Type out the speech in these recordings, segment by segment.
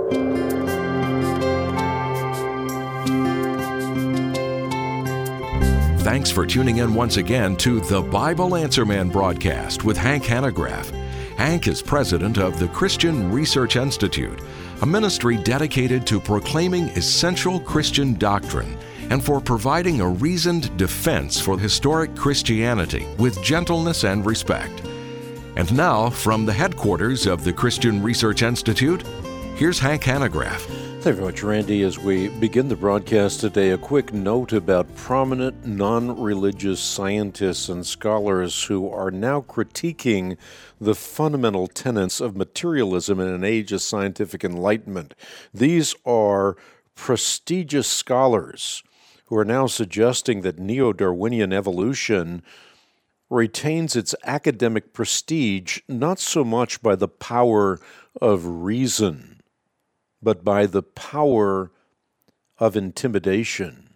Thanks for tuning in once again to the Bible Answer Man broadcast with Hank Hanegraaff. Hank is president of the Christian Research Institute, a ministry dedicated to proclaiming essential Christian doctrine and for providing a reasoned defense for historic Christianity with gentleness and respect. And now, from the headquarters of the Christian Research Institute, here's Hank Hanegraaff. Thank you very much, Randy. As we begin the broadcast today, a quick note about prominent non-religious scientists and scholars who are now critiquing the fundamental tenets of materialism in an age of scientific enlightenment. These are prestigious scholars who are now suggesting that neo-Darwinian evolution retains its academic prestige not so much by the power of reason, but by the power of intimidation.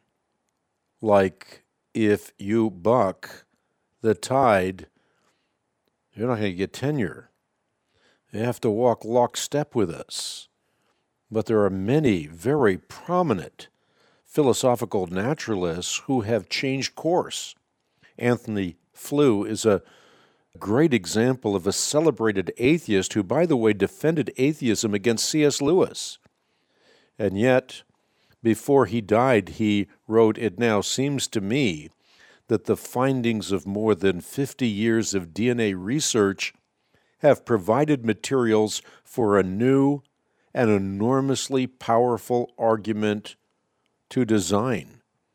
Like, if you buck the tide, you're not going to get tenure. You have to walk lockstep with us. But there are many very prominent philosophical naturalists who have changed course. Anthony Flew is a great example of a celebrated atheist who, by the way, defended atheism against C.S. Lewis. And yet, before he died, he wrote, "It now seems to me that the findings of more than 50 years of DNA research have provided materials for a new and enormously powerful argument to design."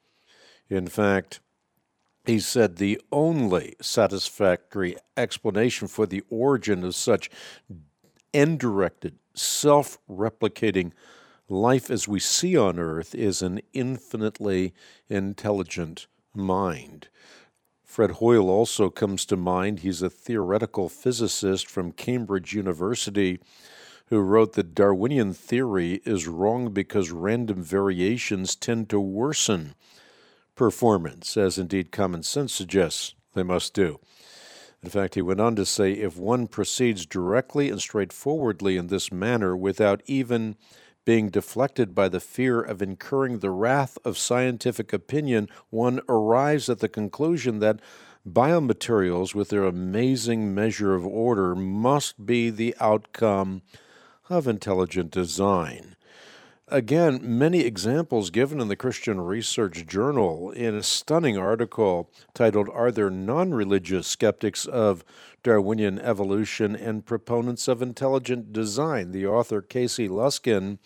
In fact, he said the only satisfactory explanation for the origin of such end-directed, self-replicating life as we see on Earth is an infinitely intelligent mind. Fred Hoyle also comes to mind. He's a theoretical physicist from Cambridge University who wrote that Darwinian theory is wrong because random variations tend to worsen performance, as indeed common sense suggests they must do. In fact, he went on to say, if one proceeds directly and straightforwardly in this manner without even being deflected by the fear of incurring the wrath of scientific opinion, one arrives at the conclusion that biomaterials, with their amazing measure of order, must be the outcome of intelligent design. Again, many examples given in the Christian Research Journal in a stunning article titled, "Are There Non-Religious Skeptics of Darwinian Evolution and Proponents of Intelligent Design?" The author, Casey Luskin,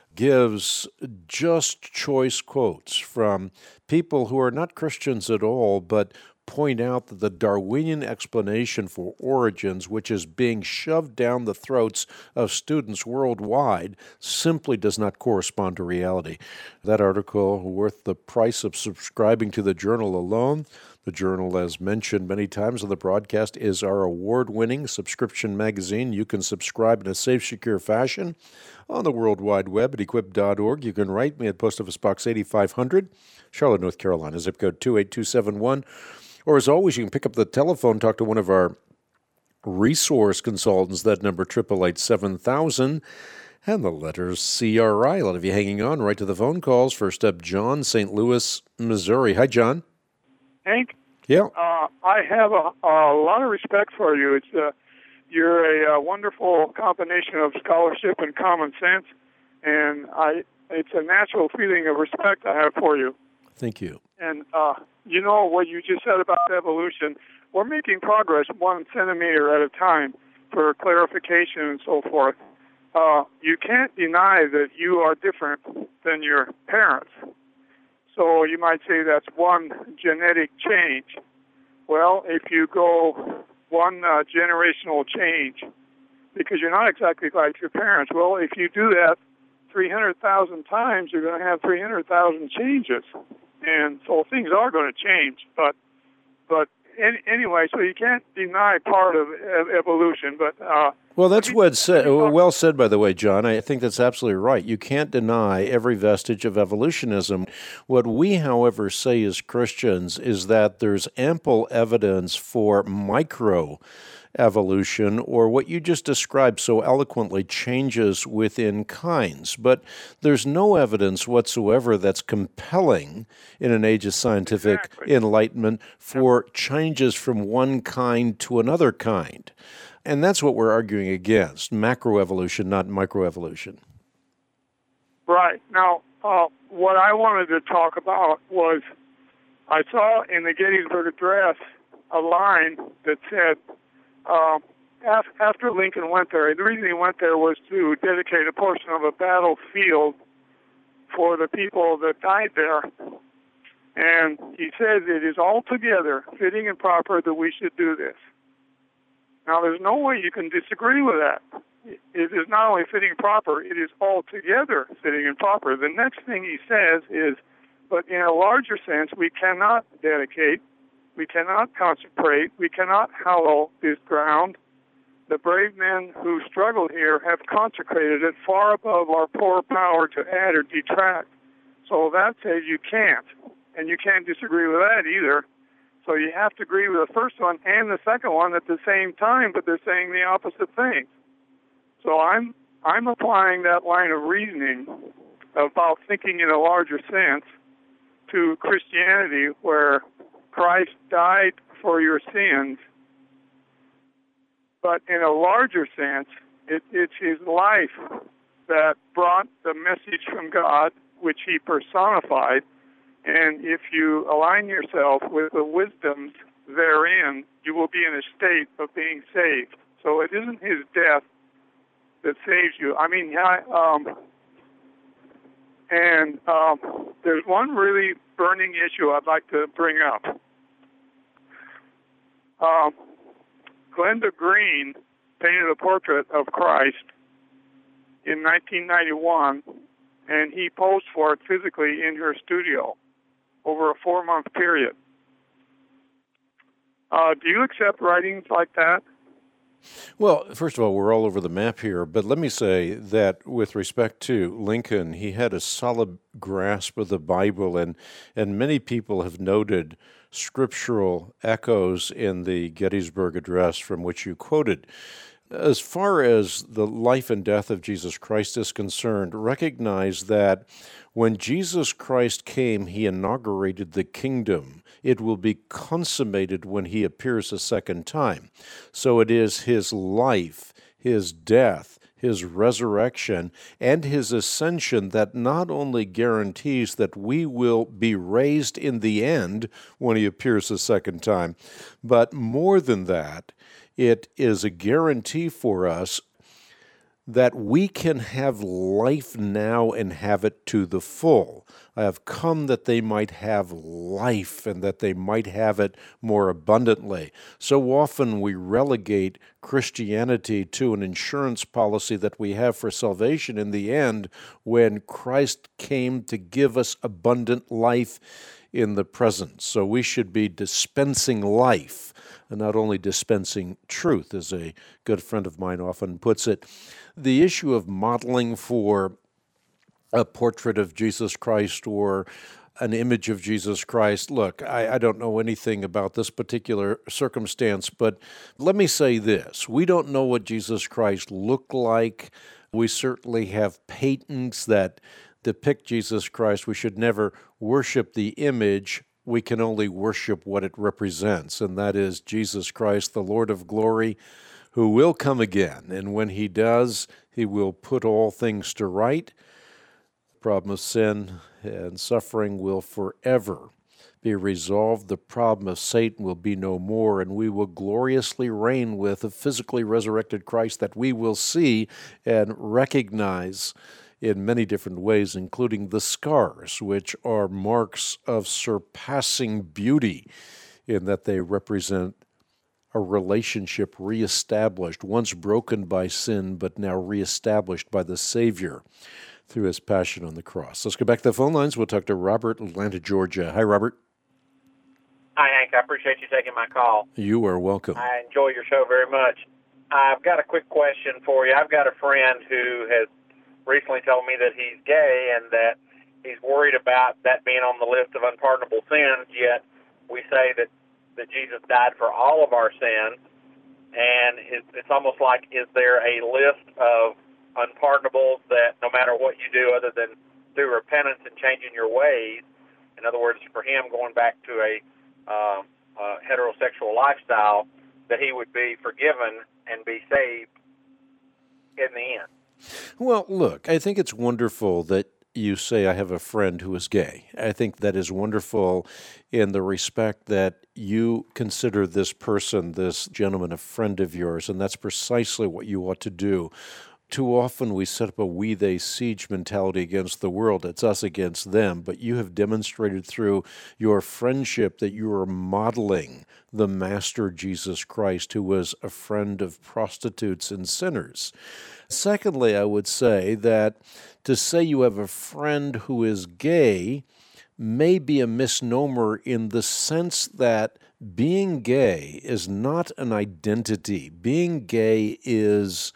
gives just choice quotes from people who are not Christians at all, but point out that the Darwinian explanation for origins, which is being shoved down the throats of students worldwide, simply does not correspond to reality. That article, worth the price of subscribing to the Journal alone. The Journal, as mentioned many times on the broadcast, is our award-winning subscription magazine. You can subscribe in a safe, secure fashion on the World Wide Web at equip.org. You can write me at Post Office Box 8500, Charlotte, North Carolina, zip code 28271. Or as always, you can pick up the telephone, talk to one of our resource consultants. That number, 888-7000, and the letters CRI. A lot of you hanging on right to the phone calls. First up, John, St. Louis, Missouri. Hi, John. Hank? Yeah. I have a lot of respect for you. You're a wonderful combination of scholarship and common sense, and it's a natural feeling of respect I have for you. Thank you. And you know what you just said about evolution, we're making progress 1 centimeter at a time for clarification and so forth. You can't deny that you are different than your parents. So you might say that's one genetic change. Well, if you go one generational change, because you're not exactly like your parents, well, if you do that 300,000 times, you're going to have 300,000 changes. And so things are going to change, but anyway, so you can't deny part of evolution. But Well, that's well said, by the way, John. I think that's absolutely right. You can't deny every vestige of evolutionism. What we, however, say as Christians is that there's ample evidence for microevolution, or what you just described so eloquently, changes within kinds. But there's no evidence whatsoever that's compelling in an age of scientific enlightenment for changes from one kind to another kind. And that's what we're arguing against, macroevolution, not microevolution. Right. Now, what I wanted to talk about was I saw in the Gettysburg Address a line that said, after Lincoln went there, the reason he went there was to dedicate a portion of a battlefield for the people that died there. And he said it is altogether fitting and proper that we should do this. Now, there's no way you can disagree with that. It is not only fitting and proper, it is altogether fitting and proper. The next thing he says is, but in a larger sense, we cannot dedicate, we cannot consecrate, we cannot hallow this ground. The brave men who struggled here have consecrated it far above our poor power to add or detract. So that says you can't, and you can't disagree with that either. So you have to agree with the first one and the second one at the same time, but they're saying the opposite thing. So I'm applying that line of reasoning about thinking in a larger sense to Christianity, where Christ died for your sins. But in a larger sense, it's his life that brought the message from God, which he personified. And if you align yourself with the wisdoms therein, you will be in a state of being saved. So it isn't his death that saves you. I mean, there's one really burning issue I'd like to bring up. Glenda Green painted a portrait of Christ in 1991, and he posed for it physically in her studio over a 4-month period. Do you accept writings like that? Well, first of all, we're all over the map here, but let me say that with respect to Lincoln, he had a solid grasp of the Bible, and many people have noted scriptural echoes in the Gettysburg Address from which you quoted. As far as the life and death of Jesus Christ is concerned, recognize that when Jesus Christ came, he inaugurated the kingdom. It will be consummated when he appears a second time. So it is his life, his death, his resurrection, and his ascension that not only guarantees that we will be raised in the end when he appears a second time, but more than that, it is a guarantee for us that we can have life now and have it to the full. I have come that they might have life and that they might have it more abundantly. So often we relegate Christianity to an insurance policy that we have for salvation in the end, when Christ came to give us abundant life in the present. So we should be dispensing life, and not only dispensing truth, as a good friend of mine often puts it. The issue of modeling for a portrait of Jesus Christ or an image of Jesus Christ, look, I don't know anything about this particular circumstance, but let me say this. We don't know what Jesus Christ looked like. We certainly have paintings that depict Jesus Christ. We should never worship the image. We can only worship what it represents, and that is Jesus Christ, the Lord of glory, who will come again. And when he does, he will put all things to right. The problem of sin and suffering will forever be resolved. The problem of Satan will be no more, and we will gloriously reign with a physically resurrected Christ that we will see and recognize in many different ways, including the scars, which are marks of surpassing beauty in that they represent a relationship reestablished, once broken by sin, but now reestablished by the Savior through his passion on the cross. Let's go back to the phone lines. We'll talk to Robert, Atlanta, Georgia. Hi, Robert. Hi, Hank. I appreciate you taking my call. You are welcome. I enjoy your show very much. I've got a quick question for you. I've got a friend who has recently told me that he's gay and that he's worried about that being on the list of unpardonable sins, yet we say that Jesus died for all of our sins, and it's almost like, is there a list of unpardonable that no matter what you do other than through repentance and changing your ways, in other words, for him going back to a heterosexual lifestyle, that he would be forgiven and be saved in the end? Well, look, I think it's wonderful that you say, I have a friend who is gay. I think that is wonderful in the respect that you consider this person, this gentleman, a friend of yours, and that's precisely what you ought to do. Too often we set up a we-they siege mentality against the world. It's us against them. But you have demonstrated through your friendship that you are modeling the Master Jesus Christ, who was a friend of prostitutes and sinners. Secondly, I would say that to say you have a friend who is gay may be a misnomer in the sense that being gay is not an identity. Being gay is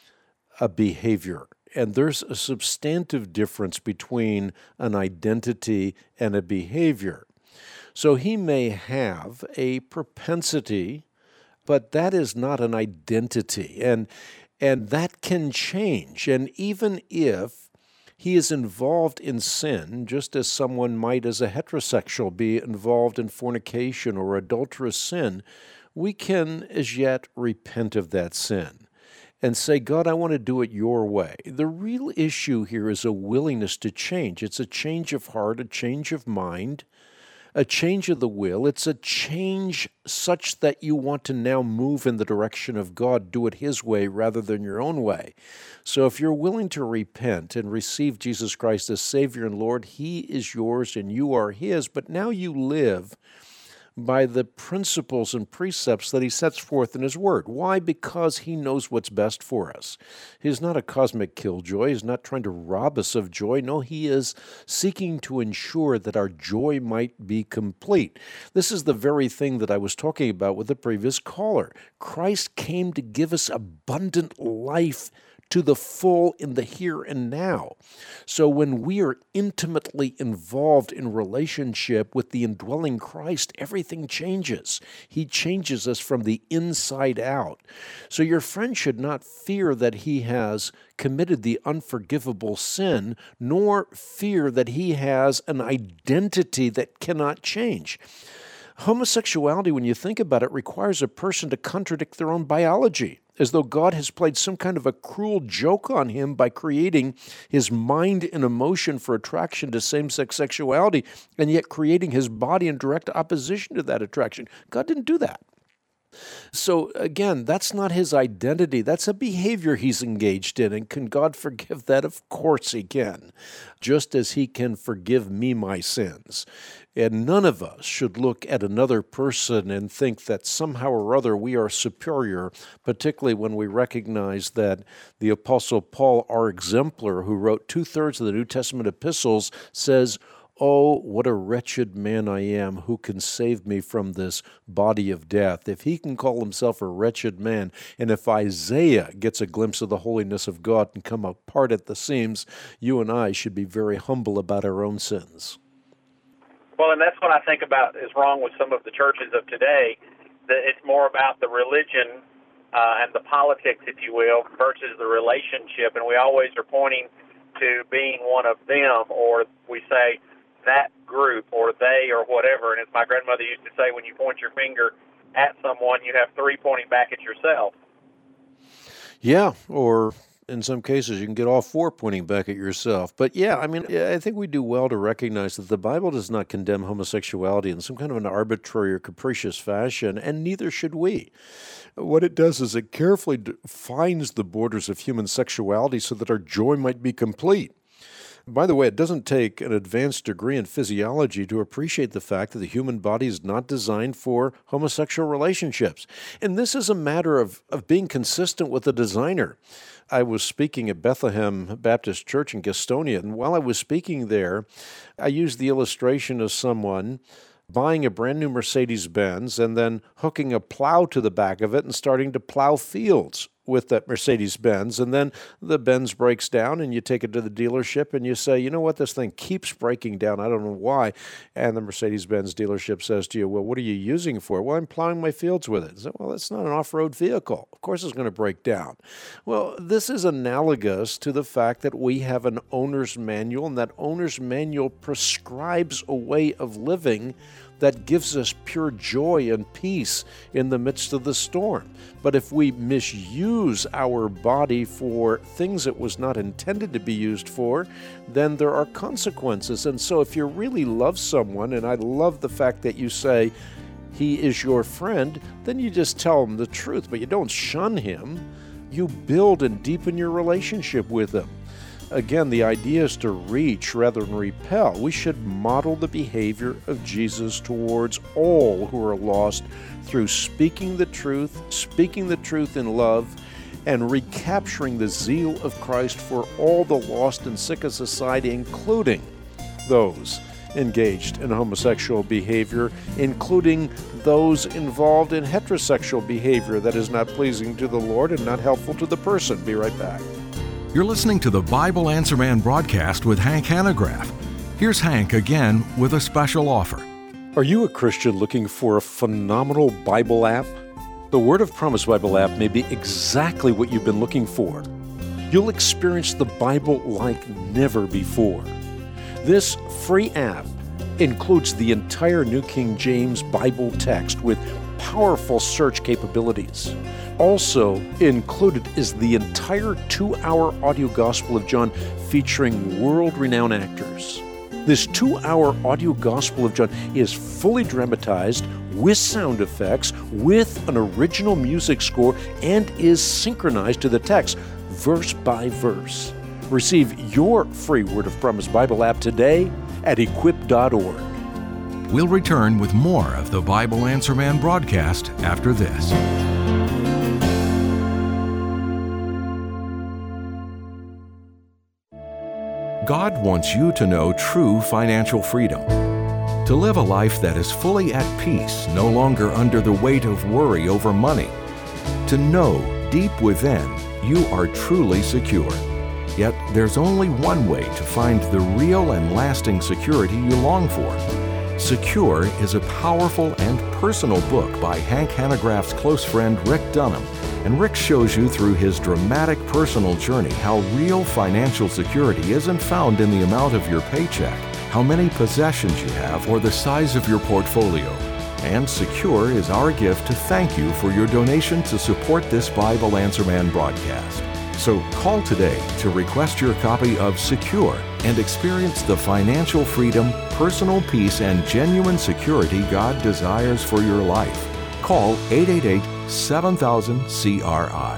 a behavior. And there's a substantive difference between an identity and a behavior. So he may have a propensity, but that is not an identity. And that can change. And even if he is involved in sin, just as someone might as a heterosexual be involved in fornication or adulterous sin, we can as yet repent of that sin and say, God, I want to do it your way. The real issue here is a willingness to change. It's a change of heart, a change of mind, a change of the will. It's a change such that you want to now move in the direction of God, do it His way rather than your own way. So if you're willing to repent and receive Jesus Christ as Savior and Lord, He is yours and you are His, but now you live by the principles and precepts that He sets forth in His Word. Why? Because He knows what's best for us. He's not a cosmic killjoy. He's not trying to rob us of joy. No, He is seeking to ensure that our joy might be complete. This is the very thing that I was talking about with the previous caller. Christ came to give us abundant life to the full in the here and now. So when we are intimately involved in relationship with the indwelling Christ, everything changes. He changes us from the inside out. So your friend should not fear that he has committed the unforgivable sin, nor fear that he has an identity that cannot change. Homosexuality, when you think about it, requires a person to contradict their own biology, as though God has played some kind of a cruel joke on him by creating his mind and emotion for attraction to same-sex sexuality, and yet creating his body in direct opposition to that attraction. God didn't do that. So again, that's not his identity. That's a behavior he's engaged in. And can God forgive that? Of course He can, just as He can forgive me my sins. And none of us should look at another person and think that somehow or other we are superior, particularly when we recognize that the Apostle Paul, our exemplar, who wrote 2/3 of the New Testament epistles, says, "Oh, what a wretched man I am, who can save me from this body of death?" If he can call himself a wretched man, and if Isaiah gets a glimpse of the holiness of God and come apart at the seams, you and I should be very humble about our own sins. Well, and that's what I think about is wrong with some of the churches of today, that it's more about the religion and the politics, if you will, versus the relationship, and we always are pointing to being one of them, or we say that group or they or whatever. And as my grandmother used to say, when you point your finger at someone, you have three pointing back at yourself. Yeah, or in some cases you can get all four pointing back at yourself. But yeah, I mean, I think we do well to recognize that the Bible does not condemn homosexuality in some kind of an arbitrary or capricious fashion, and neither should we. What it does is it carefully defines the borders of human sexuality so that our joy might be complete. By the way, it doesn't take an advanced degree in physiology to appreciate the fact that the human body is not designed for homosexual relationships. And this is a matter of being consistent with the designer. I was speaking at Bethlehem Baptist Church in Gastonia, and while I was speaking there, I used the illustration of someone buying a brand new Mercedes-Benz and then hooking a plow to the back of it and starting to plow fields with that Mercedes-Benz, and then the Benz breaks down and you take it to the dealership and you say, you know what, this thing keeps breaking down, I don't know why, and the Mercedes-Benz dealership says to you, well, what are you using it for? Well, I'm plowing my fields with it. So, well, that's not an off-road vehicle. Of course it's going to break down. Well, this is analogous to the fact that we have an owner's manual, and that owner's manual prescribes a way of living that gives us pure joy and peace in the midst of the storm. But if we misuse our body for things it was not intended to be used for, then there are consequences. And so if you really love someone, and I love the fact that you say, he is your friend, then you just tell him the truth, but you don't shun him. You build and deepen your relationship with him. Again, the idea is to reach rather than repel. We should model the behavior of Jesus towards all who are lost through speaking the truth in love, and recapturing the zeal of Christ for all the lost and sick of society, including those engaged in homosexual behavior, including those involved in heterosexual behavior that is not pleasing to the Lord and not helpful to the person. Be right back. You're listening to the Bible Answer Man broadcast with Hank Hanegraaff. Here's Hank again with a special offer. Are you a Christian looking for a phenomenal Bible app? The Word of Promise Bible app may be exactly what you've been looking for. You'll experience the Bible like never before. This free app includes the entire New King James Bible text with powerful search capabilities. Also included is the entire 2-hour audio Gospel of John featuring world-renowned actors. This 2-hour audio Gospel of John is fully dramatized with sound effects, with an original music score, and is synchronized to the text, verse by verse. Receive your free Word of Promise Bible app today at equip.org. We'll return with more of the Bible Answer Man broadcast after this. God wants you to know true financial freedom. To live a life that is fully at peace, no longer under the weight of worry over money. To know deep within you are truly secure. Yet there's only one way to find the real and lasting security you long for. Secure is a powerful and personal book by Hank Hanegraaff's close friend Rick Dunham. And Rick shows you through his dramatic personal journey how real financial security isn't found in the amount of your paycheck, how many possessions you have, or the size of your portfolio. And Secure is our gift to thank you for your donation to support this Bible Answer Man broadcast. So call today to request your copy of Secure and experience the financial freedom, personal peace, and genuine security God desires for your life. Call 888-7000-CRI.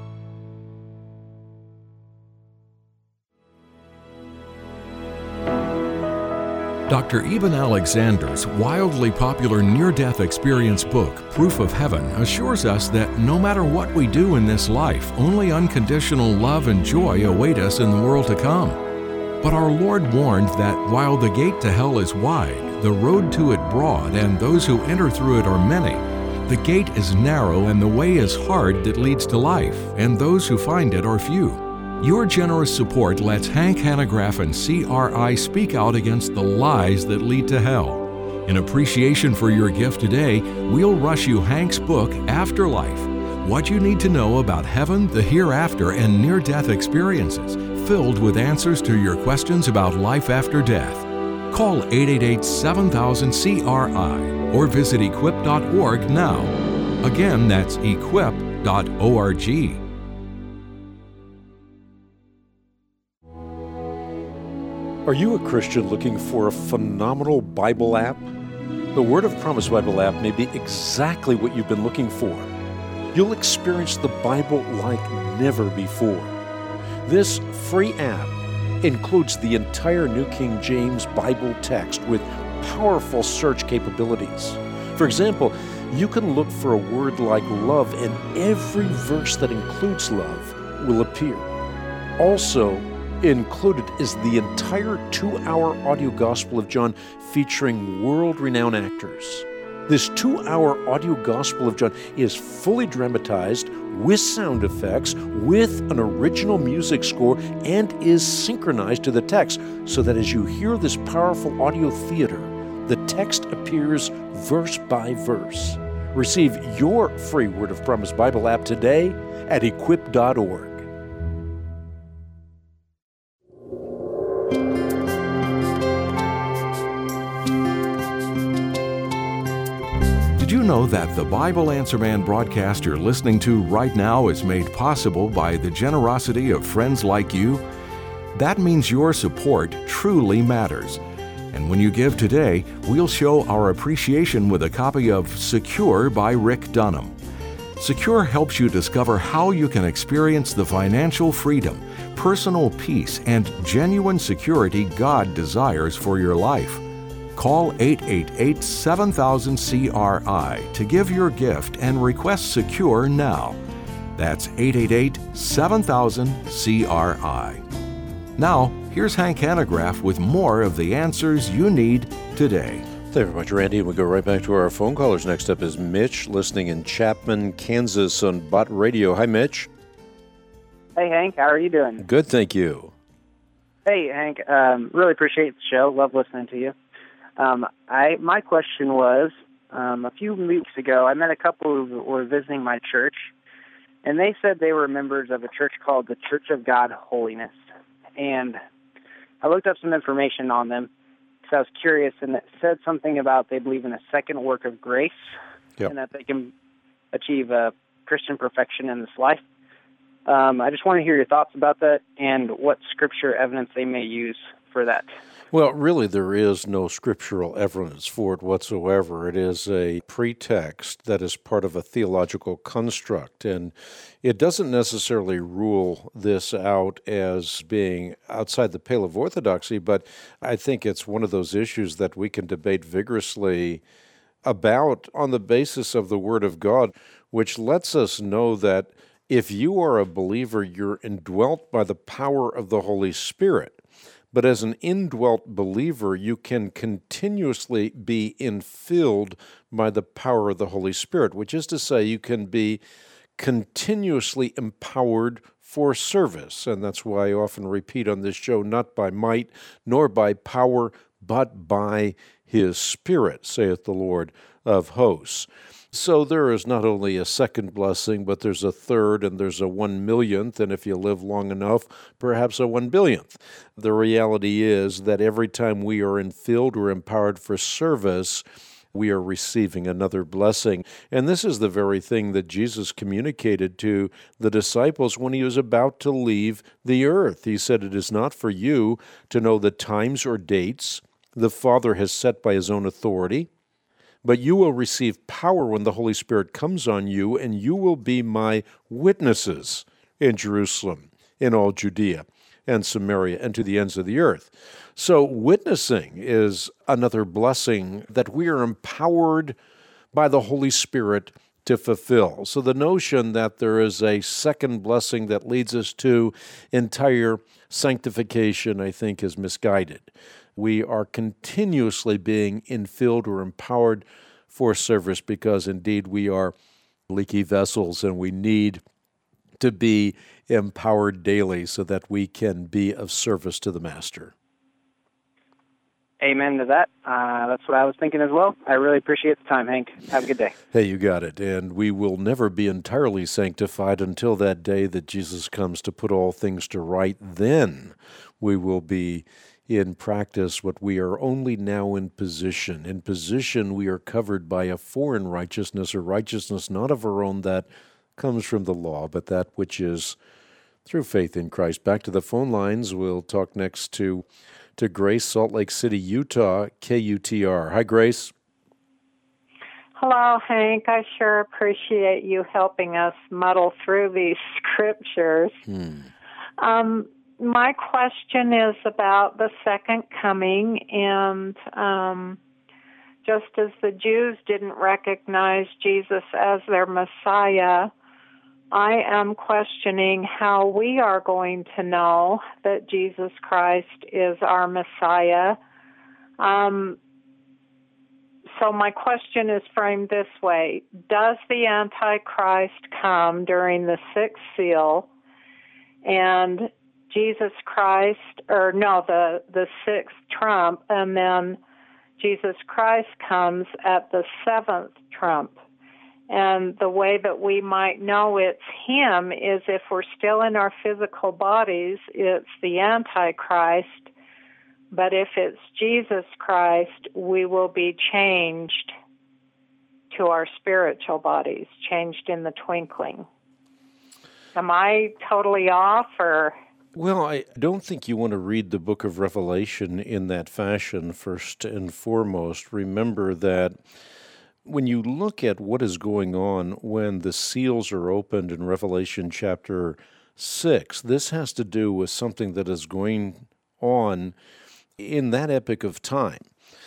Dr. Eben Alexander's wildly popular near-death experience book, Proof of Heaven, assures us that no matter what we do in this life, only unconditional love and joy await us in the world to come. But our Lord warned that while the gate to hell is wide, the road to it broad, and those who enter through it are many, the gate is narrow and the way is hard that leads to life, and those who find it are few. Your generous support lets Hank Hanegraaff and CRI speak out against the lies that lead to hell. In appreciation for your gift today, we'll rush you Hank's book, Afterlife, What You Need to Know About Heaven, the Hereafter, and Near-Death Experiences, filled with answers to your questions about life after death. Call 888-7000-CRI or visit equip.org now. Again, that's equip.org. Are you a Christian looking for a phenomenal Bible app? The Word of Promise Bible app may be exactly what you've been looking for. You'll experience the Bible like never before. This free app includes the entire New King James Bible text with powerful search capabilities. For example, you can look for a word like love, and every verse that includes love will appear. Also, Included is the entire 2-hour audio Gospel of John featuring world-renowned actors. This 2-hour audio Gospel of John is fully dramatized with sound effects, with an original music score, and is synchronized to the text so that as you hear this powerful audio theater, the text appears verse by verse. Receive your free Word of Promise Bible app today at equip.org. Did you know that the Bible Answer Man broadcast you're listening to right now is made possible by the generosity of friends like you? That means your support truly matters. And when you give today, we'll show our appreciation with a copy of Secure by Rick Dunham. Secure helps you discover how you can experience the financial freedom, personal peace, and genuine security God desires for your life. Call 888-7000-CRI to give your gift and request Secure now. That's 888-7000-CRI. Now, here's Hank Hanegraaff with more of the answers you need today. Thank you very much, Randy. We'll go right back to our phone callers. Next up is Mitch, listening in Chapman, Kansas on Bott Radio. Hi, Mitch. Hey, Hank. How are you doing? Good, thank you. Hey, Hank. Really appreciate the show. Love listening to you. My question was, a few weeks ago, I met a couple who were visiting my church, and they said they were members of a church called the Church of God Holiness. And I looked up some information on them because I was curious, and it said something about they believe in a second work of grace, Yep. and that they can achieve Christian perfection in this life. I just want to hear your thoughts about that and what scripture evidence they may use for that. Well, really, there is no scriptural evidence for it whatsoever. It is a pretext that is part of a theological construct, and it doesn't necessarily rule this out as being outside the pale of orthodoxy, but I think it's one of those issues that we can debate vigorously about on the basis of the Word of God, which lets us know that if you are a believer, you're indwelt by the power of the Holy Spirit. But as an indwelt believer, you can continuously be infilled by the power of the Holy Spirit, which is to say you can be continuously empowered for service. And that's why I often repeat on this show, not by might nor by power, but by His Spirit, saith the Lord of hosts. So there is not only a second blessing, but there's a third, and there's a 1,000,000th, and if you live long enough, perhaps a 1,000,000,000th. The reality is that every time we are infilled or empowered for service, we are receiving another blessing. And this is the very thing that Jesus communicated to the disciples when He was about to leave the earth. He said, "It is not for you to know the times or dates the Father has set by His own authority, but you will receive power when the Holy Spirit comes on you, and you will be my witnesses in Jerusalem, in all Judea and Samaria, and to the ends of the earth." So witnessing is another blessing that we are empowered by the Holy Spirit to fulfill. So the notion that there is a second blessing that leads us to entire sanctification, I think, is misguided. We are continuously being infilled or empowered for service because indeed we are leaky vessels and we need to be empowered daily so that we can be of service to the Master. Amen to that. That's what I was thinking as well. I really appreciate the time, Hank. Have a good day. Hey, you got it. And we will never be entirely sanctified until that day that Jesus comes to put all things to right. Then we will be in practice what we are only now in position. In position, we are covered by a foreign righteousness, or righteousness not of our own that comes from the law, but that which is through faith in Christ. Back to the phone lines. We'll talk next to Grace, Salt Lake City, Utah, KUTR. Hi, Grace. Hello, Hank. I sure appreciate you helping us muddle through these scriptures. My question is about the second coming, and just as the Jews didn't recognize Jesus as their Messiah, I am questioning how we are going to know that Jesus Christ is our Messiah. So my question is framed this way. Does the Antichrist come during the sixth seal and Jesus Christ, the sixth trump, and then Jesus Christ comes at the seventh trump? And the way that we might know it's him is if we're still in our physical bodies, it's the Antichrist. But if it's Jesus Christ, we will be changed to our spiritual bodies, changed in the twinkling. Am I totally off, or? Well, I don't think you want to read the book of Revelation in that fashion. First and foremost, remember that when you look at what is going on when the seals are opened in Revelation chapter 6, this has to do with something that is going on in that epoch of time.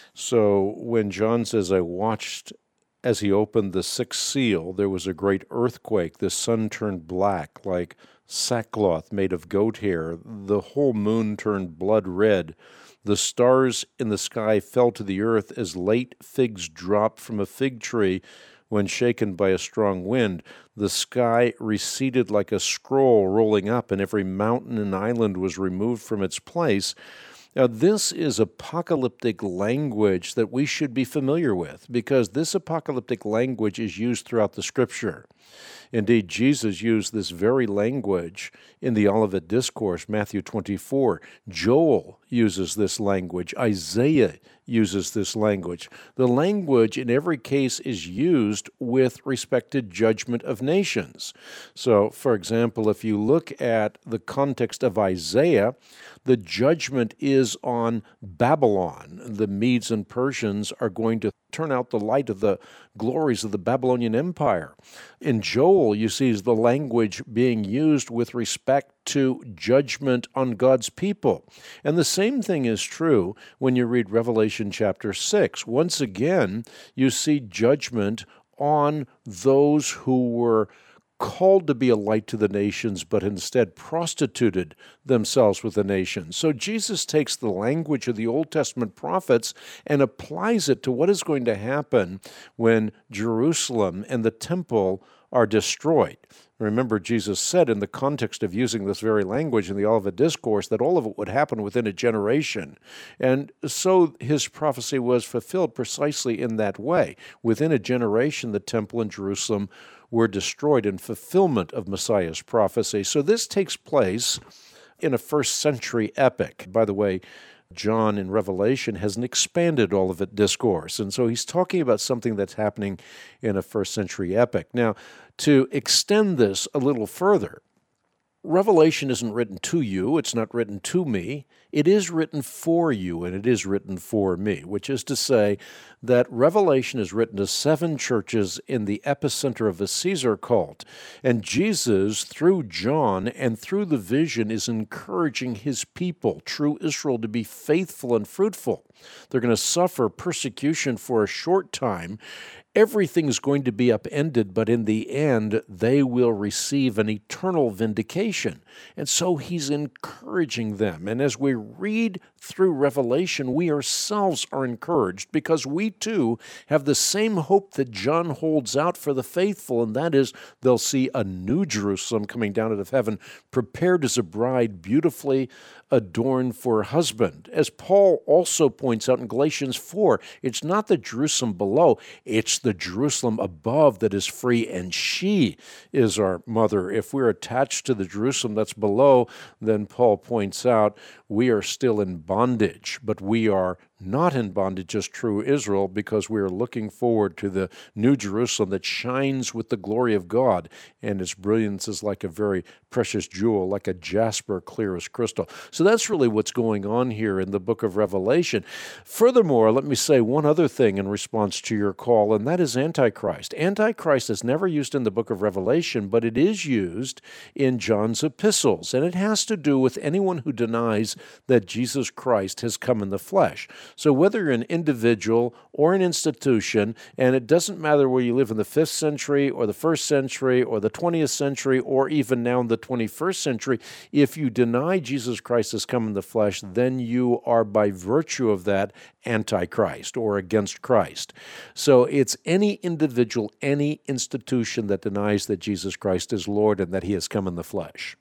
So when John says, I watched as he opened the sixth seal, there was a great earthquake. The sun turned black like sackcloth made of goat hair. The whole moon turned blood red. The stars in the sky fell to the earth as late figs drop from a fig tree when shaken by a strong wind. The sky receded like a scroll rolling up, and every mountain and island was removed from its place. Now, this is apocalyptic language that we should be familiar with, because this apocalyptic language is used throughout the Scripture. Indeed, Jesus used this very language in the Olivet Discourse, Matthew 24. Joel uses this language. Isaiah uses this language. The language in every case is used with respect to judgment of nations. So, for example, if you look at the context of Isaiah, the judgment is on Babylon. The Medes and Persians are going to turn out the light of the glories of the Babylonian Empire. In Joel, you see the language being used with respect to judgment on God's people. And the same thing is true when you read Revelation chapter 6. Once again, you see judgment on those who were called to be a light to the nations, but instead prostituted themselves with the nations. So Jesus takes the language of the Old Testament prophets and applies it to what is going to happen when Jerusalem and the temple are destroyed. Remember, Jesus said in the context of using this very language in the Olivet Discourse that all of it would happen within a generation. And so his prophecy was fulfilled precisely in that way. Within a generation, the temple in Jerusalem were destroyed in fulfillment of Messiah's prophecy. So this takes place in a first century epic. By the way, John in Revelation has an expanded Olivet Discourse, and so he's talking about something that's happening in a first century epic. Now, to extend this a little further, Revelation isn't written to you, it's not written to me, it is written for you, and it is written for me, which is to say that Revelation is written to 7 churches in the epicenter of the Caesar cult, and Jesus, through John and through the vision, is encouraging his people, true Israel, to be faithful and fruitful. They're going to suffer persecution for a short time. Everything's going to be upended, but in the end, they will receive an eternal vindication. And so he's encouraging them. And as we read through Revelation, we ourselves are encouraged because we too have the same hope that John holds out for the faithful, and that is they'll see a new Jerusalem coming down out of heaven, prepared as a bride, beautifully adorned for her husband. As Paul also points out in Galatians 4, it's not the Jerusalem below, it's the Jerusalem above that is free, and she is our mother. If we're attached to the Jerusalem that's below, then Paul points out we are still in bondage, but we are not in bondage as true Israel because we are looking forward to the new Jerusalem that shines with the glory of God, and its brilliance is like a very precious jewel, like a jasper clear as crystal. So that's really what's going on here in the book of Revelation. Furthermore, let me say one other thing in response to your call, and that is Antichrist. Antichrist is never used in the book of Revelation, but it is used in John's epistles, and it has to do with anyone who denies that Jesus Christ has come in the flesh. So whether you're an individual or an institution, and it doesn't matter where you live in the 5th century or the 1st century or the 20th century or even now in the 21st century, if you deny Jesus Christ has come in the flesh, then you are by virtue of that antichrist or against Christ. So it's any individual, any institution that denies that Jesus Christ is Lord and that he has come in the flesh.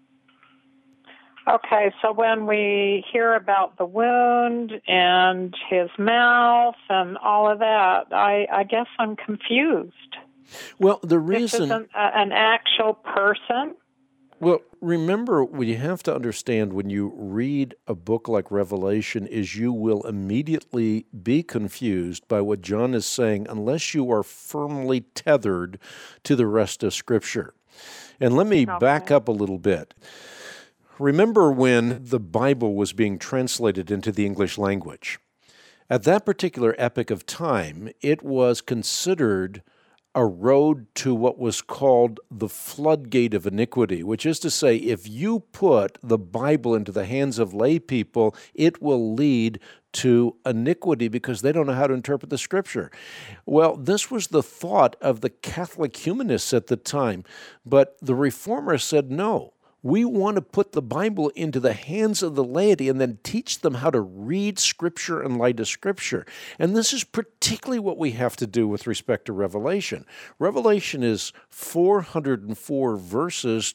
Okay, so when we hear about the wound and his mouth and all of that, I guess I'm confused. Well, the reason... This isn't an actual person? Well, remember, what you have to understand when you read a book like Revelation is you will immediately be confused by what John is saying unless you are firmly tethered to the rest of Scripture. And let me back up a little bit. Remember when the Bible was being translated into the English language. At that particular epoch of time, it was considered a road to what was called the floodgate of iniquity, which is to say, if you put the Bible into the hands of lay people, it will lead to iniquity because they don't know how to interpret the Scripture. Well, this was the thought of the Catholic humanists at the time, but the Reformers said no. We want to put the Bible into the hands of the laity and then teach them how to read Scripture in light of Scripture. And this is particularly what we have to do with respect to Revelation. Revelation is 404 verses,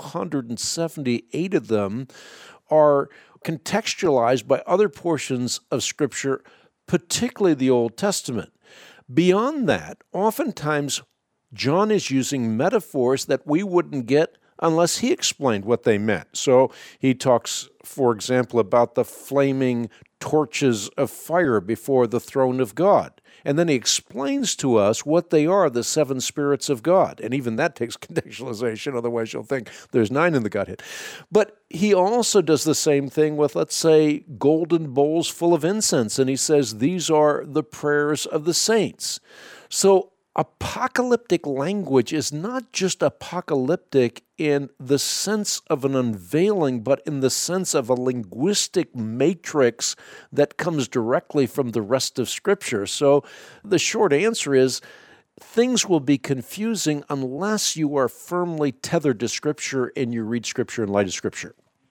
278 of them are contextualized by other portions of Scripture, particularly the Old Testament. Beyond that, oftentimes John is using metaphors that we wouldn't get unless he explained what they meant. So he talks, for example, about the flaming torches of fire before the throne of God. And then he explains to us what they are, the 7 spirits of God. And even that takes contextualization, otherwise you'll think there's 9 in the Godhead. But he also does the same thing with, let's say, golden bowls full of incense. And he says these are the prayers of the saints. So apocalyptic language is not just apocalyptic in the sense of an unveiling, but in the sense of a linguistic matrix that comes directly from the rest of Scripture. So the short answer is things will be confusing unless you are firmly tethered to Scripture and you read Scripture in light of Scripture.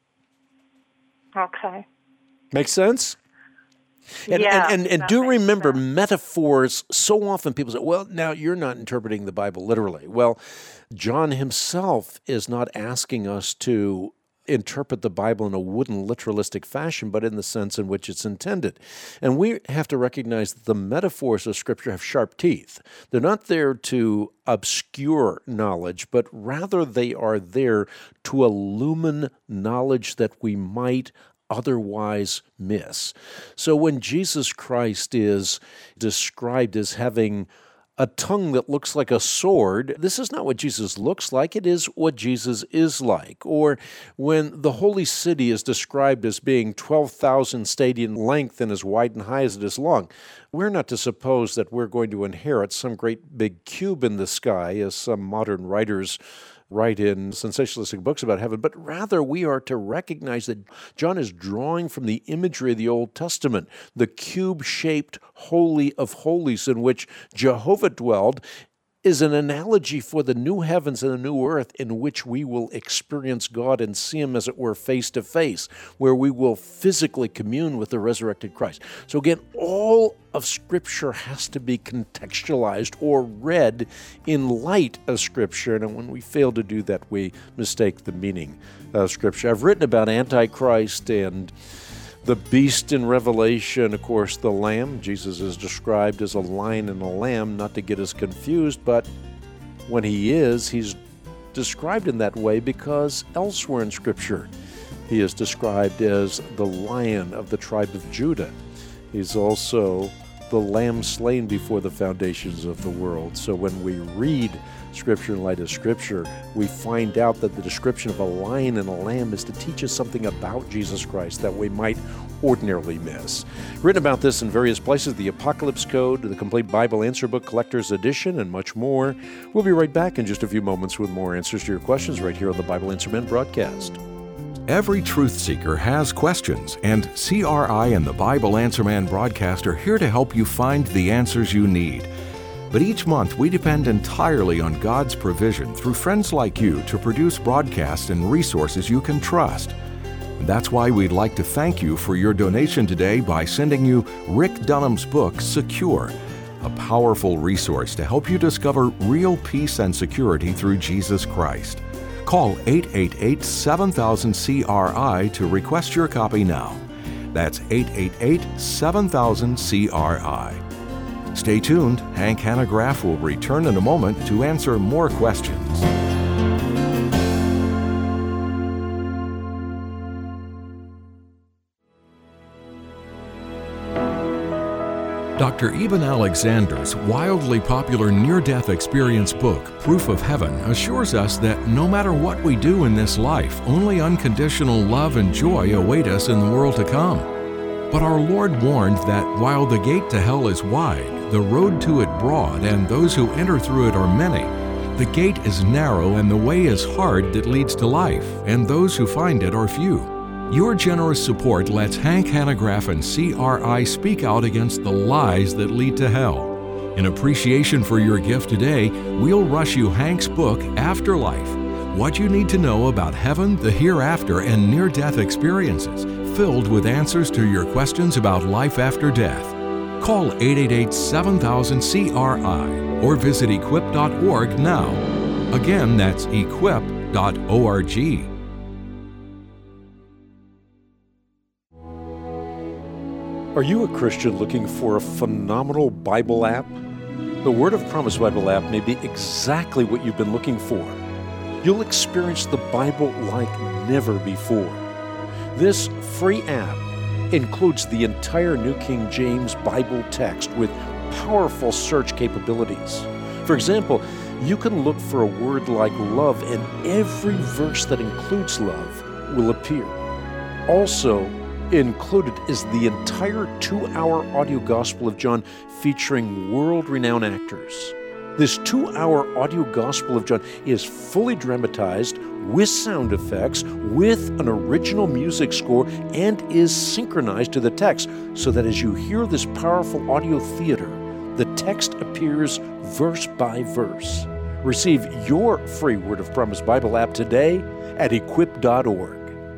Okay. Make sense? And do remember metaphors. So often people say, well, now you're not interpreting the Bible literally. Well, John himself is not asking us to interpret the Bible in a wooden literalistic fashion, but in the sense in which it's intended. And we have to recognize that the metaphors of Scripture have sharp teeth. They're not there to obscure knowledge, but rather they are there to illumine knowledge that we might otherwise miss. So when Jesus Christ is described as having a tongue that looks like a sword, this is not what Jesus looks like, it is what Jesus is like. Or when the holy city is described as being 12,000 stadia in length and as wide and high as it is long, we're not to suppose that we're going to inherit some great big cube in the sky, as some modern writers write in sensationalistic books about heaven, but rather we are to recognize that John is drawing from the imagery of the Old Testament, the cube-shaped Holy of Holies in which Jehovah dwelled, is an analogy for the new heavens and the new earth in which we will experience God and see Him, as it were, face to face, where we will physically commune with the resurrected Christ. So again, all of Scripture has to be contextualized or read in light of Scripture, and when we fail to do that, we mistake the meaning of Scripture. I've written about Antichrist and the beast in Revelation, of course, the lamb. Jesus is described as a lion and a lamb, not to get us confused, but when he's described in that way because elsewhere in Scripture he is described as the lion of the tribe of Judah. He's also the lamb slain before the foundations of the world. So when we read Scripture in light of Scripture, we find out that the description of a lion and a lamb is to teach us something about Jesus Christ that we might ordinarily miss. Written about this in various places, the Apocalypse Code, the Complete Bible Answer Book Collector's Edition, and much more. We'll be right back in just a few moments with more answers to your questions right here on the Bible Answer Men broadcast. Every truth seeker has questions, and CRI and the Bible Answer Man broadcast are here to help you find the answers you need. But each month, we depend entirely on God's provision through friends like you to produce broadcasts and resources you can trust. That's why we'd like to thank you for your donation today by sending you Rick Dunham's book, Secure, a powerful resource to help you discover real peace and security through Jesus Christ. Call 888-7000-CRI to request your copy now. That's 888-7000-CRI. Stay tuned. Hank Hanegraaff will return in a moment to answer more questions. Dr. Eben Alexander's wildly popular near-death experience book, Proof of Heaven, assures us that no matter what we do in this life, only unconditional love and joy await us in the world to come. But our Lord warned that while the gate to hell is wide, the road to it broad, and those who enter through it are many, the gate is narrow and the way is hard that leads to life, and those who find it are few. Your generous support lets Hank Hanegraaff and CRI speak out against the lies that lead to hell. In appreciation for your gift today, we'll rush you Hank's book, Afterlife, What You Need to Know About Heaven, the Hereafter, and Near-Death Experiences, filled with answers to your questions about life after death. Call 888-7000-CRI or visit equip.org now. Again, that's equip.org. Are you a Christian looking for a phenomenal Bible app? The Word of Promise Bible app may be exactly what you've been looking for. You'll experience the Bible like never before. This free app includes the entire New King James Bible text with powerful search capabilities. For example, you can look for a word like love, and every verse that includes love will appear. Also, included is the entire 2-hour audio Gospel of John featuring world-renowned actors. This 2-hour audio Gospel of John is fully dramatized with sound effects, with an original music score, and is synchronized to the text so that as you hear this powerful audio theater, the text appears verse by verse. Receive your free Word of Promise Bible app today at equip.org.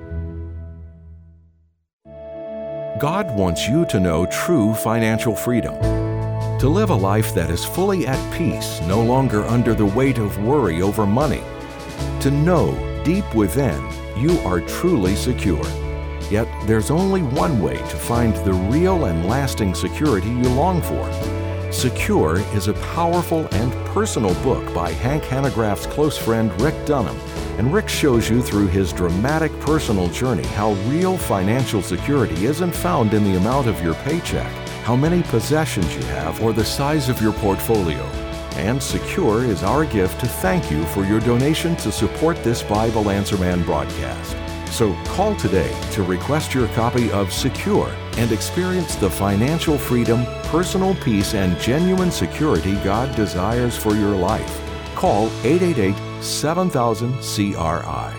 God wants you to know true financial freedom. To live a life that is fully at peace, no longer under the weight of worry over money. To know deep within you are truly secure. Yet there's only one way to find the real and lasting security you long for. Secure is a powerful and personal book by Hank Hanegraaff's close friend Rick Dunham. And Rick shows you through his dramatic personal journey how real financial security isn't found in the amount of your paycheck, how many possessions you have, or the size of your portfolio. And Secure is our gift to thank you for your donation to support this Bible Answer Man broadcast. So call today to request your copy of Secure and experience the financial freedom, personal peace, and genuine security God desires for your life. Call 888-7000-CRI.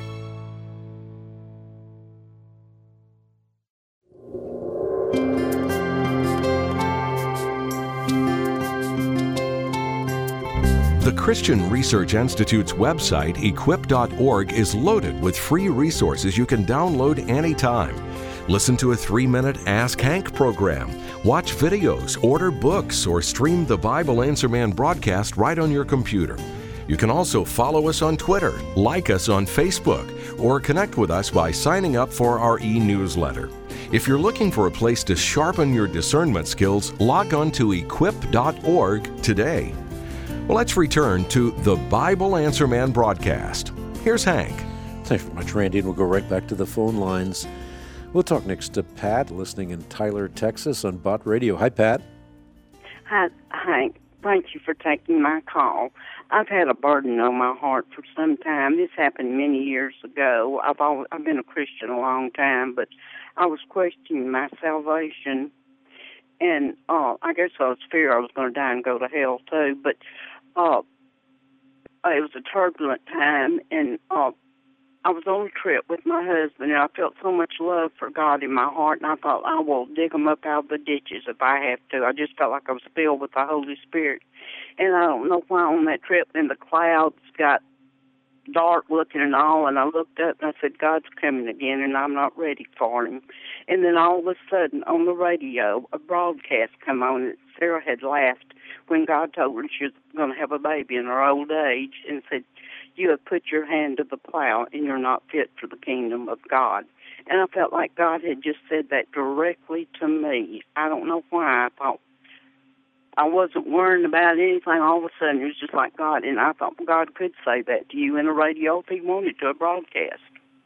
The Christian Research Institute's website, equip.org, is loaded with free resources you can download anytime. Listen to a 3-minute Ask Hank program, watch videos, order books, or stream the Bible Answer Man broadcast right on your computer. You can also follow us on Twitter, like us on Facebook, or connect with us by signing up for our e-newsletter. If you're looking for a place to sharpen your discernment skills, log on to equip.org today. Well, let's return to the Bible Answer Man broadcast. Here's Hank. Thanks very much, Randy, and we'll go right back to the phone lines. We'll talk next to Pat, listening in Tyler, Texas on Bott Radio. Hi, Pat. Hi, Hank. Thank you for taking my call. I've had a burden on my heart for some time. This happened many years ago. I've been a Christian a long time, but I was questioning my salvation, and I guess I was fearing I was going to die and go to hell too. But it was a turbulent time, and I was on a trip with my husband, and I felt so much love for God in my heart, and I thought, I will dig them up out of the ditches if I have to. I just felt like I was filled with the Holy Spirit. And I don't know why on that trip, and the clouds got dark looking and all, and I looked up and I said, God's coming again, and I'm not ready for him. And then all of a sudden, on the radio, a broadcast come on, and Sarah had laughed when God told her she was going to have a baby in her old age, and said, you have put your hand to the plow, and you're not fit for the kingdom of God. And I felt like God had just said that directly to me. I don't know why. I thought I wasn't worrying about anything. All of a sudden, it was just like God. And I thought God could say that to you in a radio if he wanted to, a broadcast.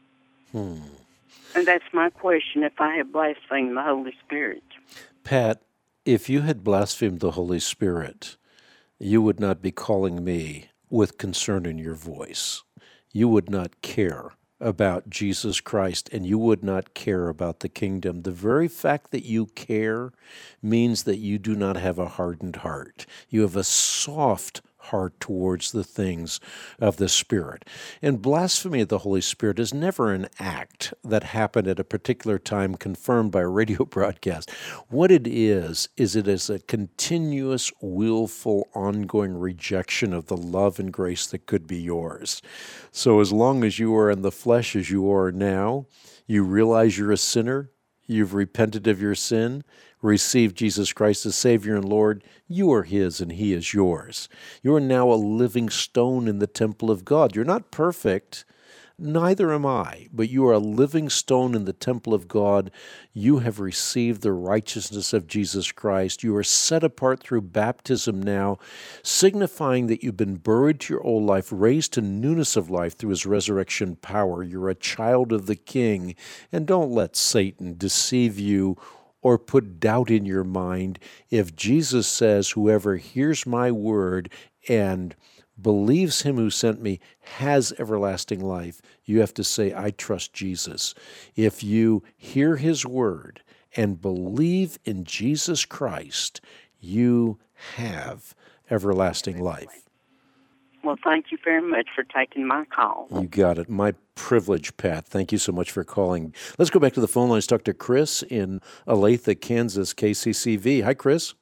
And that's my question, if I have blasphemed the Holy Spirit. Pat, if you had blasphemed the Holy Spirit, you would not be calling me with concern in your voice. You would not care about Jesus Christ, and you would not care about the kingdom. The very fact that you care means that you do not have a hardened heart. You have a soft heart towards the things of the Spirit. And blasphemy of the Holy Spirit is never an act that happened at a particular time confirmed by a radio broadcast. What it is it is a continuous, willful, ongoing rejection of the love and grace that could be yours. So as long as you are in the flesh as you are now, you realize you're a sinner, you've repented of your sin, received Jesus Christ as Savior and Lord, you are his and he is yours. You are now a living stone in the temple of God. You're not perfect, neither am I, but you are a living stone in the temple of God. You have received the righteousness of Jesus Christ. You are set apart through baptism now, signifying that you've been buried to your old life, raised to newness of life through his resurrection power. You're a child of the King, and don't let Satan deceive you or put doubt in your mind. If Jesus says, whoever hears my word and believes him who sent me has everlasting life, you have to say, I trust Jesus. If you hear his word and believe in Jesus Christ, you have everlasting life. Well, thank you very much for taking my call. You got it. My privilege, Pat. Thank you so much for calling. Let's go back to the phone lines. Talk to Chris in Olathe, Kansas, KCCV. Hi, Chris.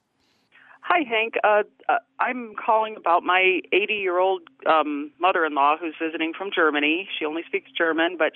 Hi, Hank. I'm calling about my 80-year-old mother-in-law who's visiting from Germany. She only speaks German, but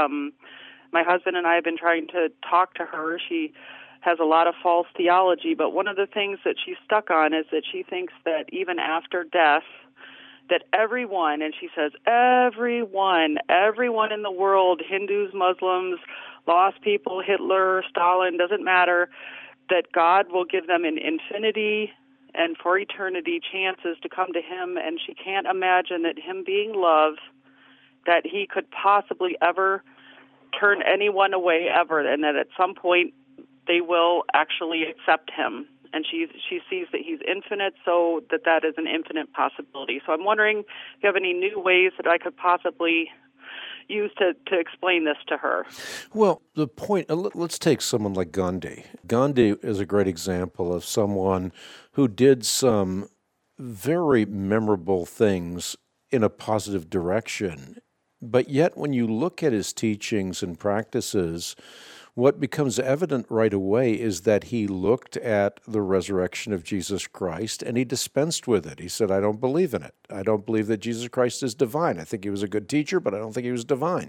my husband and I have been trying to talk to her. She has a lot of false theology, but one of the things that she's stuck on is that she thinks that even after death, that everyone, and she says everyone in the world, Hindus, Muslims, lost people, Hitler, Stalin, doesn't matter, that God will give them an infinity and for eternity chances to come to him, and she can't imagine that him being love, that he could possibly ever turn anyone away ever, and that at some point they will actually accept him. And she sees that he's infinite, so that is an infinite possibility. So I'm wondering if you have any new ways that I could possibly use to explain this to her. Well, the point, let's take someone like Gandhi. Gandhi is a great example of someone who did some very memorable things in a positive direction. But yet when you look at his teachings and practices, what becomes evident right away is that he looked at the resurrection of Jesus Christ and he dispensed with it. He said, I don't believe in it. I don't believe that Jesus Christ is divine. I think he was a good teacher, but I don't think he was divine.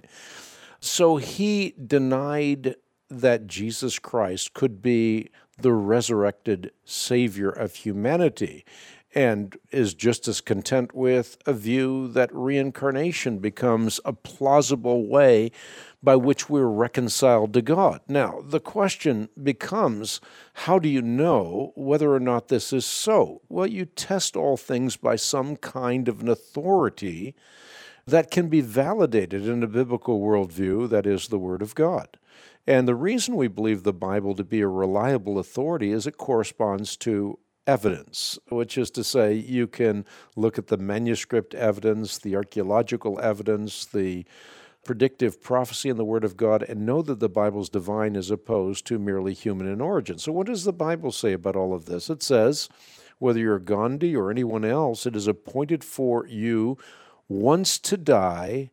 So he denied that Jesus Christ could be the resurrected Savior of humanity, and is just as content with a view that reincarnation becomes a plausible way by which we're reconciled to God. Now, the question becomes, how do you know whether or not this is so? Well, you test all things by some kind of an authority that can be validated in a biblical worldview, that is the Word of God. And the reason we believe the Bible to be a reliable authority is it corresponds to evidence, which is to say you can look at the manuscript evidence, the archaeological evidence, the predictive prophecy in the Word of God, and know that the Bible is divine as opposed to merely human in origin. So what does the Bible say about all of this? It says, whether you're Gandhi or anyone else, it is appointed for you once to die,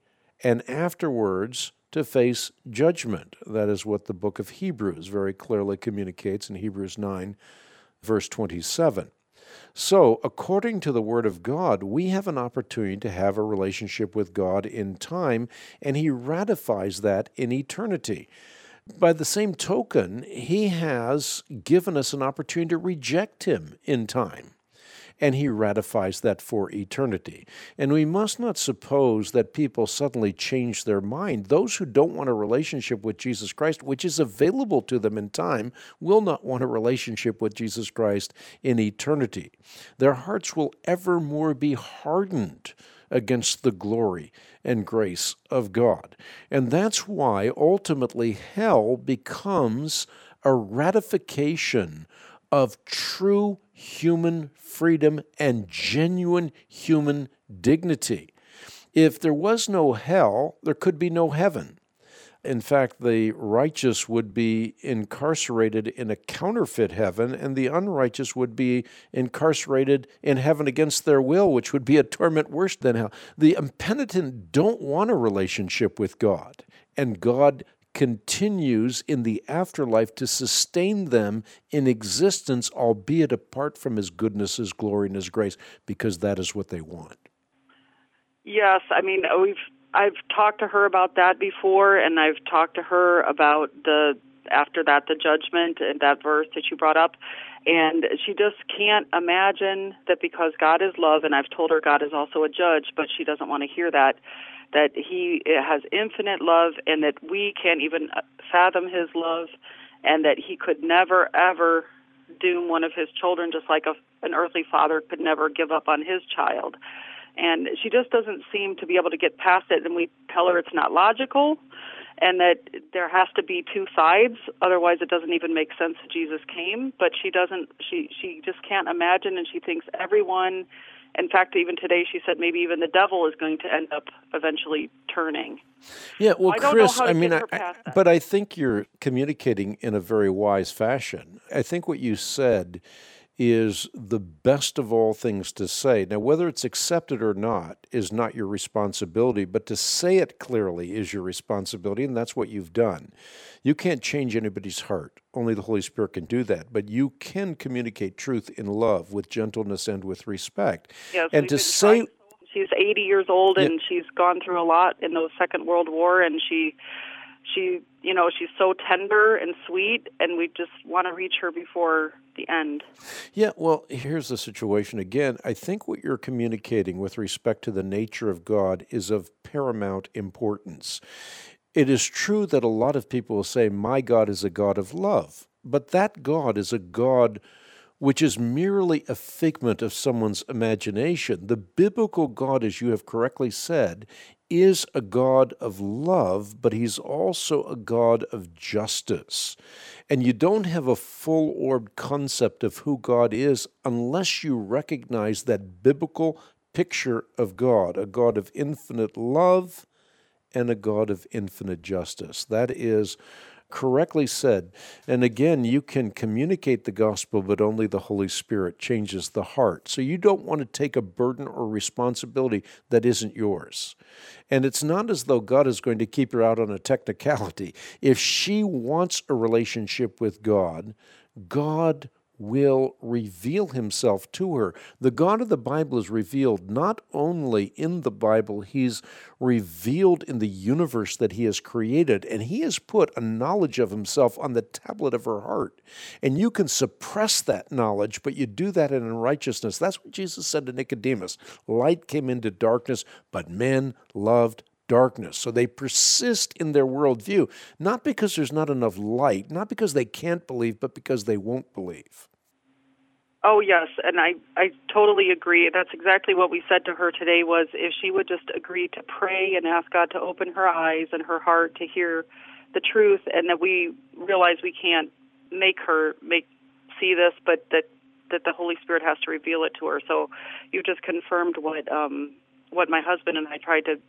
and afterwards to face judgment. That is what the book of Hebrews very clearly communicates in Hebrews 9, verse 27. So, according to the Word of God, we have an opportunity to have a relationship with God in time, and He ratifies that in eternity. By the same token, He has given us an opportunity to reject Him in time, and He ratifies that for eternity. And we must not suppose that people suddenly change their mind. Those who don't want a relationship with Jesus Christ, which is available to them in time, will not want a relationship with Jesus Christ in eternity. Their hearts will evermore be hardened against the glory and grace of God. And that's why ultimately hell becomes a ratification of true human freedom and genuine human dignity. If there was no hell, there could be no heaven. In fact, the righteous would be incarcerated in a counterfeit heaven, and the unrighteous would be incarcerated in heaven against their will, which would be a torment worse than hell. The impenitent don't want a relationship with God, and God continues in the afterlife to sustain them in existence, albeit apart from His goodness, His glory, and His grace, because that is what they want. Yes, I mean, I've talked to her about that before, and I've talked to her about the judgment and that verse that you brought up, and she just can't imagine that because God is love, and I've told her God is also a judge, but she doesn't want to hear that He has infinite love and that we can't even fathom His love, and that He could never, ever doom one of His children, just like an earthly father could never give up on his child. And she just doesn't seem to be able to get past it, and we tell her it's not logical and that there has to be two sides, otherwise it doesn't even make sense that Jesus came. But she just can't imagine, and she thinks everyone, in fact, even today she said maybe even the devil is going to end up eventually turning. Yeah, well, Chris, but I think you're communicating in a very wise fashion. I think what you said is the best of all things to say. Now, whether it's accepted or not is not your responsibility, but to say it clearly is your responsibility, and that's what you've done. You can't change anybody's heart. Only the Holy Spirit can do that. But you can communicate truth in love, with gentleness and with respect. Yes, and to say... She's 80 years old, and she's gone through a lot in the Second World War, and she's so tender and sweet, and we just want to reach her before the end. Yeah, well, here's the situation again. I think what you're communicating with respect to the nature of God is of paramount importance. It is true that a lot of people will say, my God is a God of love, but that God is a God which is merely a figment of someone's imagination. The biblical God, as you have correctly said, is a God of love, but He's also a God of justice. And you don't have a full-orbed concept of who God is unless you recognize that biblical picture of God, a God of infinite love and a God of infinite justice. That is correctly said. And again, you can communicate the gospel, but only the Holy Spirit changes the heart. So you don't want to take a burden or responsibility that isn't yours. And it's not as though God is going to keep her out on a technicality. If she wants a relationship with God, God will reveal Himself to her. The God of the Bible is revealed not only in the Bible, He's revealed in the universe that He has created, and He has put a knowledge of Himself on the tablet of her heart. And you can suppress that knowledge, but you do that in unrighteousness. That's what Jesus said to Nicodemus. Light came into darkness, but men loved darkness. So they persist in their worldview, not because there's not enough light, not because they can't believe, but because they won't believe. Oh, yes, and I totally agree. That's exactly what we said to her today was if she would just agree to pray and ask God to open her eyes and her heart to hear the truth, and that we realize we can't make her see this, but that the Holy Spirit has to reveal it to her. So you just confirmed what my husband and I tried to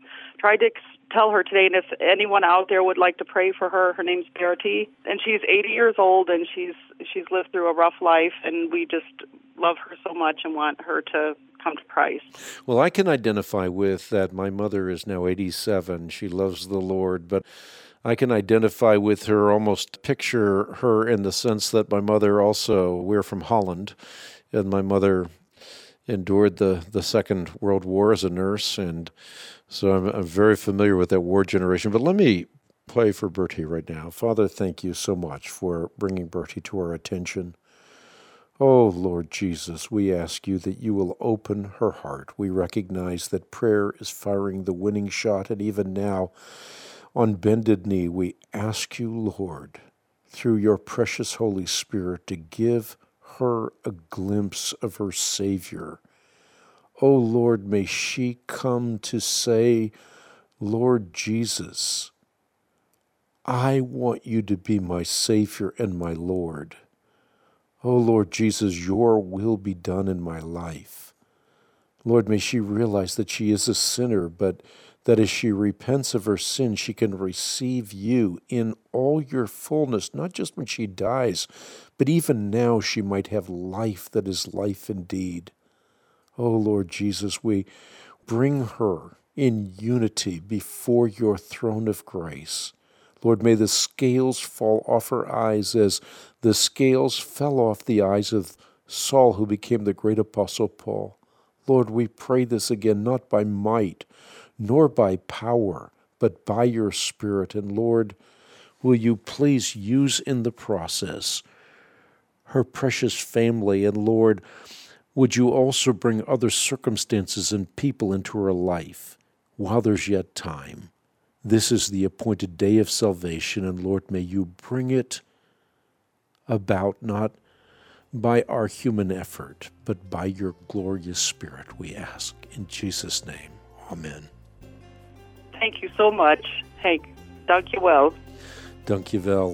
tell her today, and if anyone out there would like to pray for her, her name's Bertie, and she's 80 years old, and she's lived through a rough life, and we just love her so much and want her to come to Christ. Well, I can identify with that. My mother is now 87. She loves the Lord, but I can identify with her, almost picture her in the sense that my mother also, we're from Holland, and my mother endured the Second World War as a nurse, and so I'm very familiar with that war generation. But let me pray for Bertie right now. Father, thank you so much for bringing Bertie to our attention. Oh, Lord Jesus, we ask you that you will open her heart. We recognize that prayer is firing the winning shot, and even now, on bended knee, we ask you, Lord, through your precious Holy Spirit, to give her a glimpse of her Savior. Oh, Lord, may she come to say, Lord Jesus, I want you to be my Savior and my Lord. Oh, Lord Jesus, your will be done in my life. Lord, may she realize that she is a sinner, but that as she repents of her sin, she can receive you in all your fullness, not just when she dies, but even now she might have life that is life indeed. Oh, Lord Jesus, we bring her in unity before your throne of grace. Lord, may the scales fall off her eyes as the scales fell off the eyes of Saul, who became the great apostle Paul. Lord, we pray this again, not by might, nor by power, but by your Spirit. And Lord, will you please use in the process her precious family, and Lord, would you also bring other circumstances and people into her life while there's yet time. This is the appointed day of salvation, and Lord, may you bring it about not by our human effort, but by your glorious Spirit, we ask. In Jesus' name, amen. Thank you so much, Hank. Dank je wel. Dank je wel.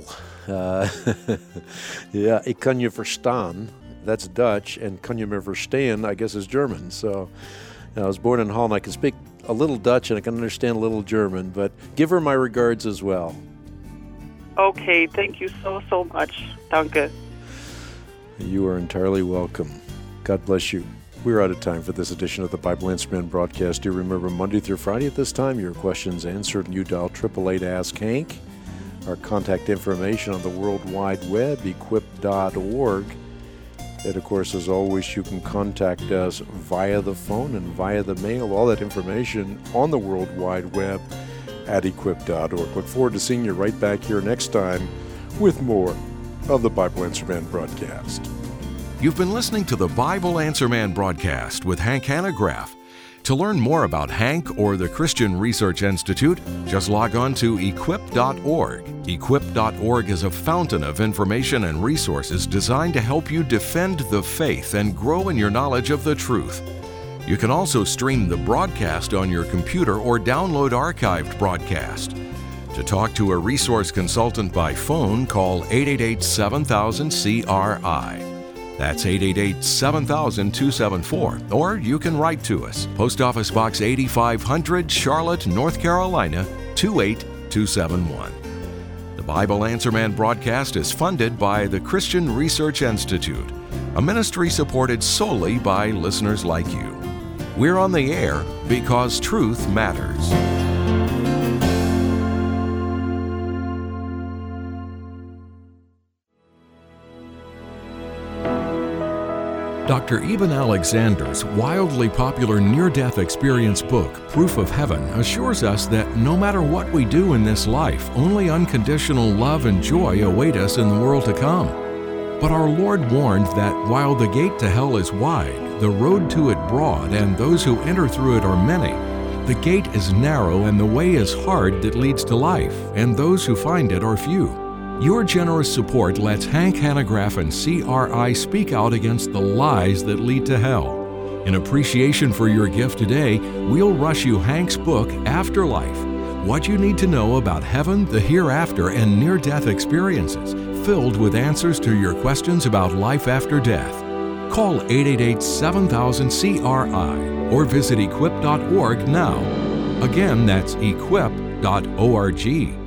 Yeah, ik kan je verstaan. That's Dutch, and kan je me verstaan, I guess, is German. So I was born in Holland. I can speak a little Dutch and I can understand a little German, but give her my regards as well. Okay, thank you so much. Danke. You are entirely welcome. God bless you. We're out of time for this edition of the Bible Answer Man broadcast. Do remember, Monday through Friday at this time, your questions answered, and you dial 888-ASK-HANK. Our contact information on the World Wide Web, equip.org. And, of course, as always, you can contact us via the phone and via the mail. All that information on the World Wide Web at equip.org. Look forward to seeing you right back here next time with more of the Bible Answer Man broadcast. You've been listening to the Bible Answer Man broadcast with Hank Hanegraaff. To learn more about Hank or the Christian Research Institute, just log on to equip.org. Equip.org is a fountain of information and resources designed to help you defend the faith and grow in your knowledge of the truth. You can also stream the broadcast on your computer or download archived broadcast. To talk to a resource consultant by phone, call 888-7000-CRI. That's 888-7000-274. Or you can write to us. Post Office Box 8500, Charlotte, North Carolina, 28271. The Bible Answer Man broadcast is funded by the Christian Research Institute, a ministry supported solely by listeners like you. We're on the air because truth matters. Dr. Eben Alexander's wildly popular near-death experience book, Proof of Heaven, assures us that no matter what we do in this life, only unconditional love and joy await us in the world to come. But our Lord warned that while the gate to hell is wide, the road to it broad, and those who enter through it are many, the gate is narrow and the way is hard that leads to life, and those who find it are few. Your generous support lets Hank Hanegraaff and CRI speak out against the lies that lead to hell. In appreciation for your gift today, we'll rush you Hank's book, Afterlife: What You Need to Know About Heaven, the Hereafter, and Near-Death Experiences, filled with answers to your questions about life after death. Call 888-7000-CRI or visit equip.org now. Again, that's equip.org.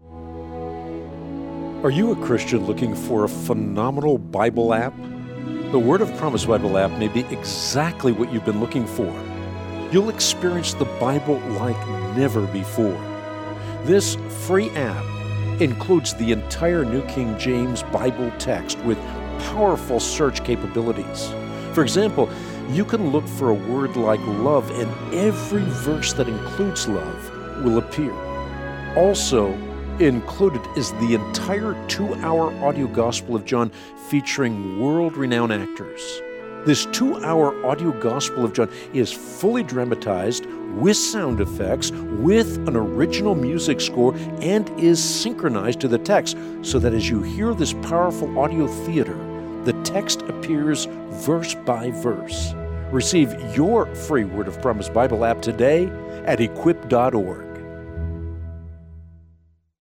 Are you a Christian looking for a phenomenal Bible app? The Word of Promise Bible app may be exactly what you've been looking for. You'll experience the Bible like never before. This free app includes the entire New King James Bible text with powerful search capabilities. For example, you can look for a word like love, and every verse that includes love will appear. Also included is the entire 2-hour audio Gospel of John featuring world-renowned actors. This 2-hour audio Gospel of John is fully dramatized with sound effects, with an original music score, and is synchronized to the text so that as you hear this powerful audio theater, the text appears verse by verse. Receive your free Word of Promise Bible app today at equip.org.